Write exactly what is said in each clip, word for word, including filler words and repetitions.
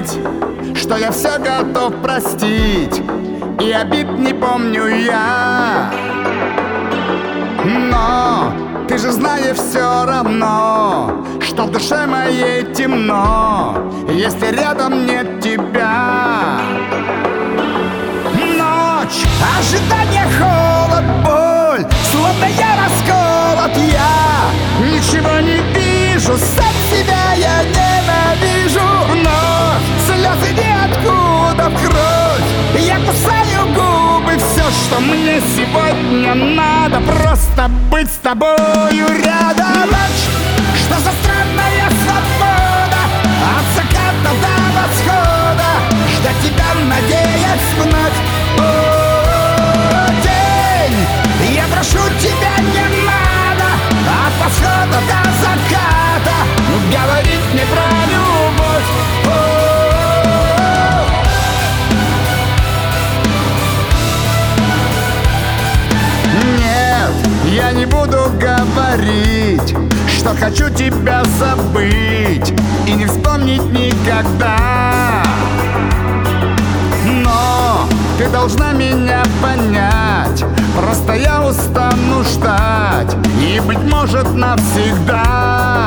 говорить, что я все готов простить, и обид не помню я. Но ты же знаешь все равно, что в душе моей темно, если рядом нет тебя. Ночь, ожидание, холод, боль, словно я расколот, я ничего не вижу, сам себя я ненавижу. Вновь слезы ниоткуда в кровь, я кусаю губы. Все, что мне сегодня надо, просто быть с тобою рядом. Ночь, что за странная свобода, от заката до восхода, ждать тебя, надеясь вновь. О, день, я прошу тебя, не надо от восхода до заката говорить мне про любовь. О, нет, я не буду говорить, что хочу тебя забыть и не вспомнить никогда. Но ты должна меня понять, просто я устану ждать, и, быть может, навсегда.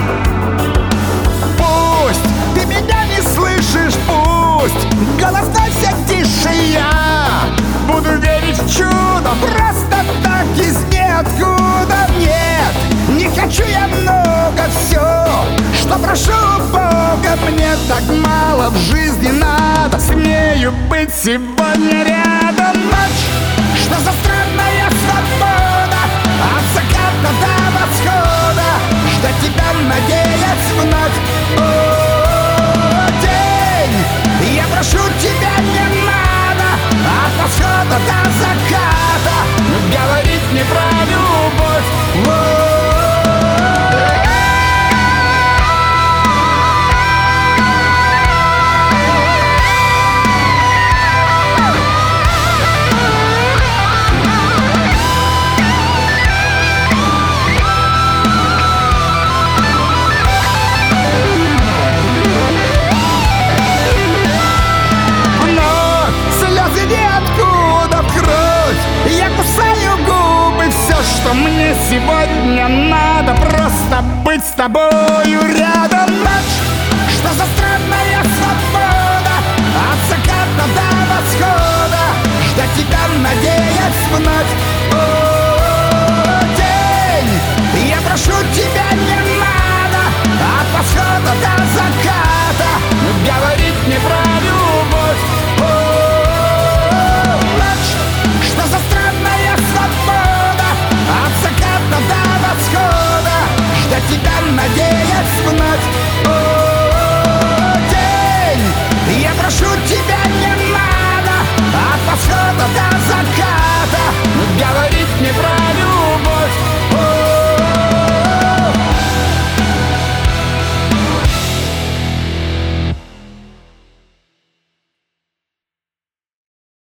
Пусть ты меня не слышишь, пусть голоса все тише, я буду верить в чудо, просто так из ниоткуда. Нет, не хочу я много, все, что прошу Бога, мне так мало в жизни надо, смею быть сегодня рядом. Ночь, что за странная свобода, от заката до восхода, ждать тебя, надеясь вновь. О, день, я прошу тебя, не надо от восхода до заката говорить мне про любовь. О, что мне сегодня надо, просто быть с тобою рядом. Ночь, что за странная свобода, от заката до восхода, ждать тебя, надеясь